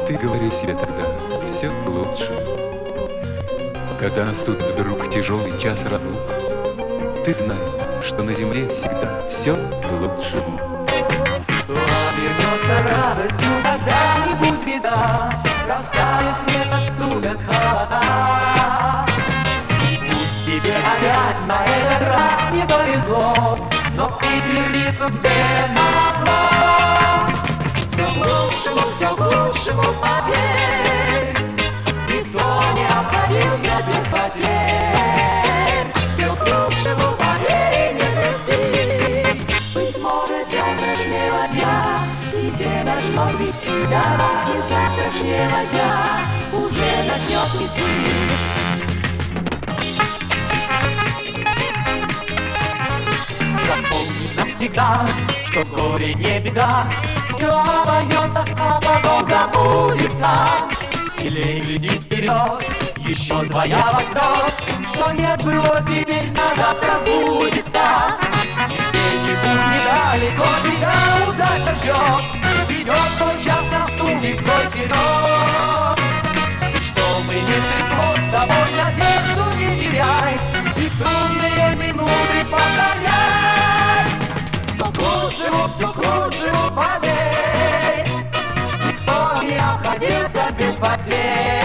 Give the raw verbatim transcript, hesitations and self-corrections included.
Ты говори себе тогда, все к лучшему. Когда наступит вдруг тяжелый час разлук, ты знай, что на земле всегда все к лучшему. То обернется радостью когда-нибудь беда, растает снег, отступят холода. Пусть тебе опять на этот раз не повезло, но ты тверди судьбе назло. Все к лучшему, все к лучшему, поверь, никто не обходился без потерь. Все к лучшему, поверь, не грусти. Быть может, завтрашнего дня тебе начнет вести дороги, завтрашнего дня уже начнет вести. Запомни навсегда, что горе не беда, все обойдется, а потом забудется. Смелей гляди вперед, еще твоя возьмет, что не сбылось теперь, а завтра сбудется. Где-нибудь недалеко беда, удача ждет, придет твой час, наступит твой черед. Чтобы не стряслось с тобой, надежду не теряй, и в трудные минуты повторяй. Все к лучшему, все к лучшему, поверь, никто не обходился без потерь.